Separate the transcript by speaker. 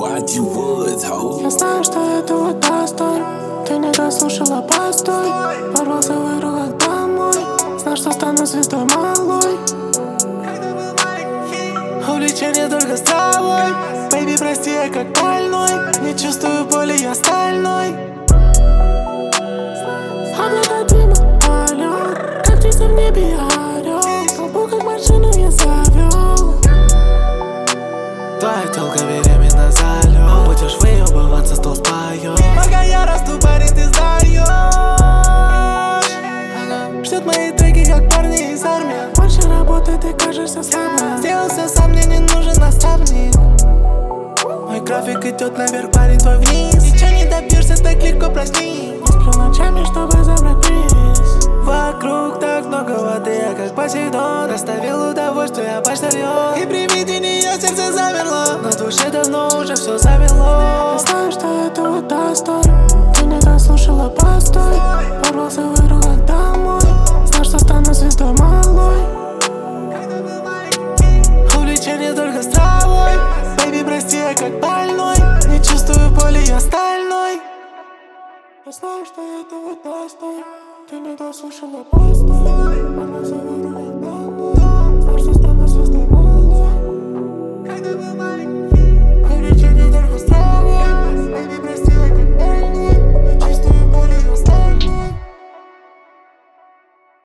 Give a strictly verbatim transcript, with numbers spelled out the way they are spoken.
Speaker 1: Rocky Woods, ho.
Speaker 2: Я знаю, что этого досталь. Ты не дослушала, постой. Порвался в играх домой. Знал, что стану звездой малой. Увлечение только с травой. Бэйби, прости, я как больной. Не чувствую боли, я стальной. Облака дыма, полет. Как птица в небе, орел. Толпу как машину я завел. Твоя тёлка беременна за лёд. Будешь выёбываться, стол споёт. Пока я расту, парень, ты сдаёшь. Ждёт мои треки, как парни из армии. Больше работы, ты кажешься слабым. Сделал всё сам, мне не нужен наставник. Мой график идёт наверх, парень, твой вниз. Ничего не добьешься, так легко проснись. Не сплю ночами, чтобы забрать приз. Вокруг так много воды, я как Посейдон. Доставил удовольствие, почтальон. И при виде неё сердце замерло. На душе давно уже всё завело. Я знаю, что этого досталь. Ты не дослушала, постой. Порвался в играх домой. Знал, что стану звездой малой. Увлечение только с травой. Бэйби, прости, я как больной. Не чувствую боли, я стальной. Я знаю, что этого досталь. Ты не дослушала, постой. Порвался в играх